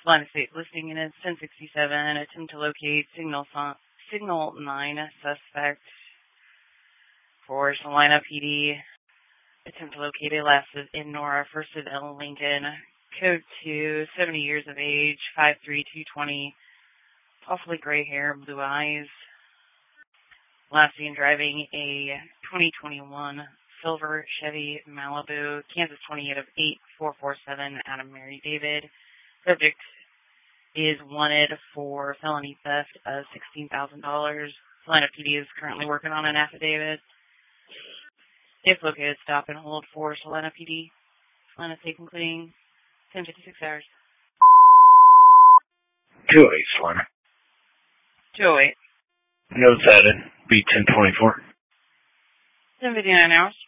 Salina State listing units 1067. Attempt to locate signal 9 suspect for Salina PD. Attempt to locate a last in Nora, first of L. Lincoln. Code 2, 70 years of age, 5'3", 220, possibly gray hair, blue eyes. Last seen driving a 2021 silver Chevy Malibu, Kansas 28 of 8447, Adam Mary David. Subject is wanted for felony theft of $16,000. Salina PD is currently working on an affidavit. If located, stop and hold for Salina PD. Salina State concluding 10:56 hours. 208 Salina. 208. Notes added. Be 10:24. 10:59 hours.